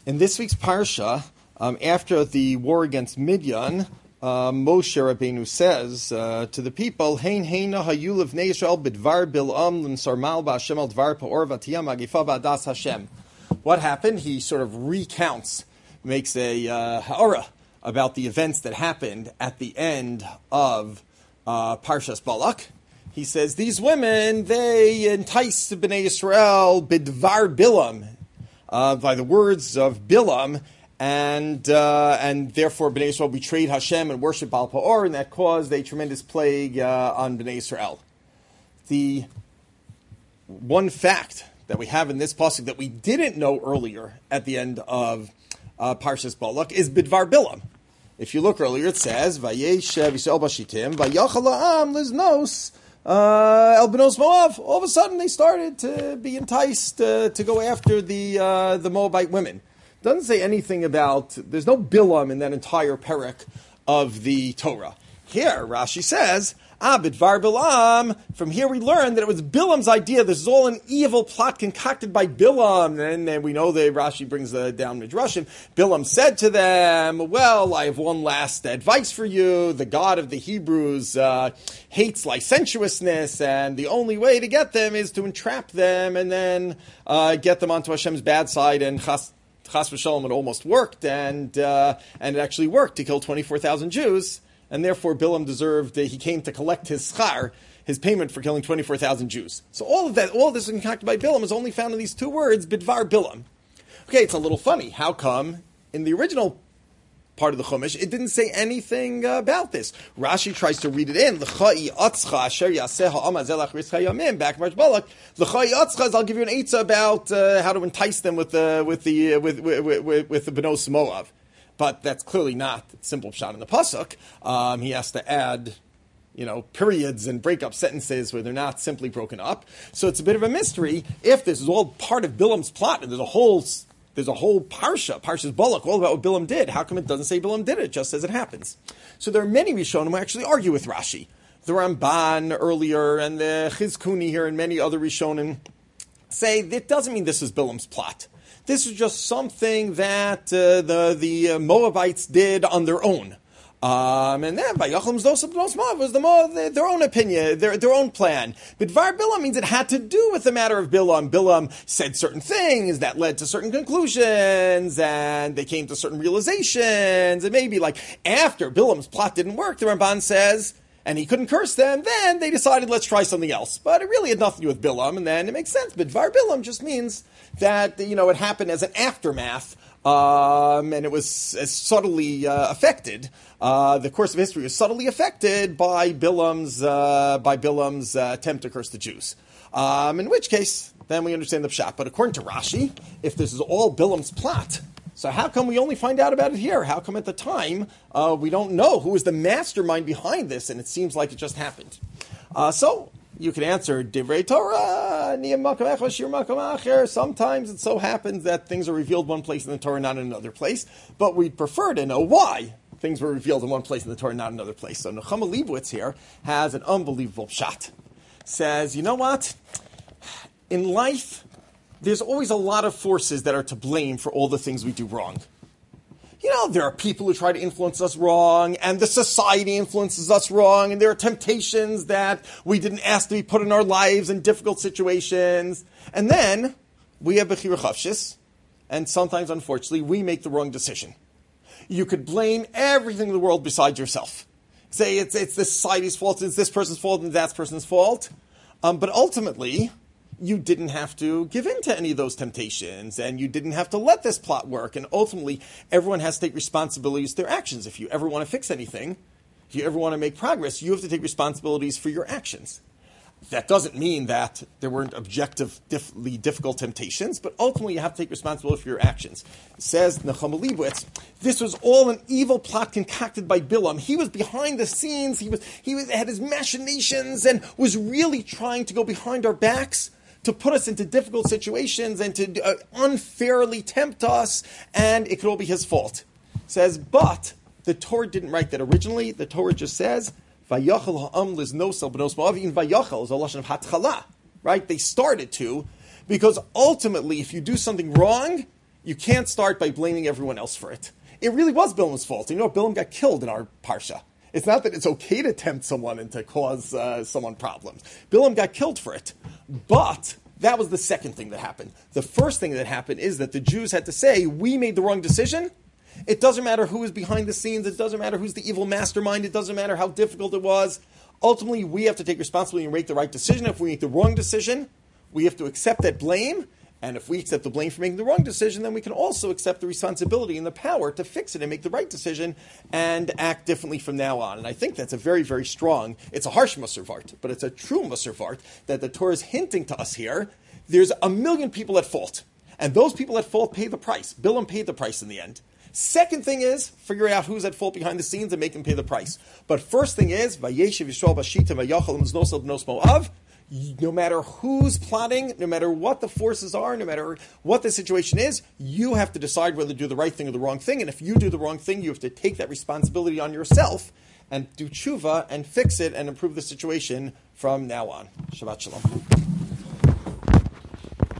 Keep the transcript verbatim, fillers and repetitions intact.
In this week's parsha, um, after the war against Midian, uh, Moshe Rabbeinu says uh, to the people, "Hein heina hayu levnei Yisrael bidvar Bil'am l'msarmal ba'Hashem al dvar pa'or v'tiyam magifa ba'adas Hashem." What happened? He sort of recounts, makes a uh, ha'ara about the events that happened at the end of uh, Parshas Balak. He says, these women, they enticed Bnei Yisrael bidvar Bilam, uh, by the words of Bilam, and uh, and therefore Bnei Yisrael betrayed Hashem and worshipped Baal Peor, and that caused a tremendous plague uh, on Bnei Yisrael. The one fact that we have in this pasuk that we didn't know earlier at the end of uh, Parshas Balak is bidvar Bilam. If you look earlier, it says, Vayeshev Yisrael b'shitim, vayachal ha'am liznos uh, el benos Moav. All of a sudden, they started to be enticed uh, to go after the uh, the Moabite women. Doesn't say anything about, there's no Bilam in that entire parak of the Torah. Here, Rashi says, Ah, bidvar Bilam. From here we learn that it was Bilam's idea. This is all an evil plot concocted by Bilam. And then we know that Rashi brings uh, down Midrashim. Bilam said to them, well, I have one last advice for you. The God of the Hebrews uh, hates licentiousness, and the only way to get them is to entrap them and then uh, get them onto Hashem's bad side. And chas, chas v'shalom, it almost worked, and, uh, and it actually worked to kill twenty-four thousand Jews. And therefore, Bilam deserved, uh, he came to collect his schar, his payment for killing twenty-four thousand Jews. So all of that, all of this concocted by Bilam is only found in these two words, bidvar Bilam. Okay, it's a little funny. How come in the original part of the Chumash, it didn't say anything uh, about this? Rashi tries to read it in. L'chai atzcha asher yaseh ha'am hazel achris chayamim, back March Balak. L'chai atzcha, I'll give you an eitzah about uh, how to entice them with the, with the, uh, with, with, with, with the Benos Moav. But that's clearly not simple pshat in the pasuk. Um, he has to add, you know, periods and break up sentences where they're not simply broken up. So it's a bit of a mystery. If this is all part of Bilam's plot, and there's a whole there's a whole parsha, Parshas Balak, all about what Bilam did, how come it doesn't say Bilam did it, just as it happens? So there are many Rishonim who actually argue with Rashi. The Ramban earlier, and the Chizkuni here, and many other Rishonim say that doesn't mean this is Bilam's plot. This is just something that uh, the the uh, Moabites did on their own, um, and then by Yachlim Zosab Moav was the Mo- their own opinion, their their own plan. But Bidvar Bilam means it had to do with the matter of Bilam. Bilam said certain things that led to certain conclusions, and they came to certain realizations. And maybe like after Bilam's plot didn't work, the Ramban says, and he couldn't curse them, then they decided, let's try something else. But it really had nothing to do with Bilam, and then it makes sense. But Bidvar Bilam just means that, you know, it happened as an aftermath, um, and it was as subtly uh, affected. Uh, the course of history was subtly affected by Bilam's uh, by Bilam's uh, attempt to curse the Jews. Um, in which case, then we understand the pshat. But according to Rashi, if this is all Bilam's plot, so how come we only find out about it here? How come at the time uh, we don't know who is the mastermind behind this, and it seems like it just happened? Uh, so you can answer Divrei Torah, Niyam Makom Echad, Shir Makom Acher. Sometimes it so happens that things are revealed one place in the Torah, not in another place. But we'd prefer to know why things were revealed in one place in the Torah, not in another place. So Nechama Leibowitz here has an unbelievable pshat. Says, you know what? In life, there's always a lot of forces that are to blame for all the things we do wrong. You know, there are people who try to influence us wrong, and the society influences us wrong, and there are temptations that we didn't ask to be put in our lives in difficult situations. And then we have Bechira Chavshis, and sometimes, unfortunately, we make the wrong decision. You could blame everything in the world besides yourself. Say it's it's this society's fault, it's this person's fault, and that person's fault. Um, but ultimately, you didn't have to give in to any of those temptations, and you didn't have to let this plot work. And ultimately, everyone has to take responsibilities for their actions. If you ever want to fix anything, if you ever want to make progress, you have to take responsibilities for your actions. That doesn't mean that there weren't objectively difficult temptations, but ultimately you have to take responsibility for your actions. Says Nechama Leibowitz, this was all an evil plot concocted by Bilam. He was behind the scenes, he was he was, had his machinations, and was really trying to go behind our backs to put us into difficult situations and to uh, unfairly tempt us, and it could all be his fault. Says, but the Torah didn't write that originally. The Torah just says, Vayachal ha'am liznosel b'nos Moav. Even Vayachal is a lashon of hatchala, right? They started to, because ultimately, if you do something wrong, you can't start by blaming everyone else for it. It really was Bilam's fault. You know, Bilam got killed in our parsha. It's not that it's okay to tempt someone and to cause uh, someone problems. Bilam got killed for it. But that was the second thing that happened. The first thing that happened is that the Jews had to say, we made the wrong decision. It doesn't matter who is behind the scenes. It doesn't matter who's the evil mastermind. It doesn't matter how difficult it was. Ultimately, we have to take responsibility and make the right decision. If we make the wrong decision, we have to accept that blame. And if we accept the blame for making the wrong decision, then we can also accept the responsibility and the power to fix it and make the right decision and act differently from now on. And I think that's a very, very strong, it's a harsh Musar Vart, but it's a true Musar Vart that the Torah is hinting to us here. There's a million people at fault. And those people at fault pay the price. Bilam paid the price in the end. Second thing is, figure out who's at fault behind the scenes and make them pay the price. But first thing is, Vayeshev Yisrael Bashita Vayachal Miznosel Bnos Moav. No matter who's plotting, no matter what the forces are, no matter what the situation is, you have to decide whether to do the right thing or the wrong thing. And if you do the wrong thing, you have to take that responsibility on yourself and do tshuva and fix it and improve the situation from now on. Shabbat Shalom.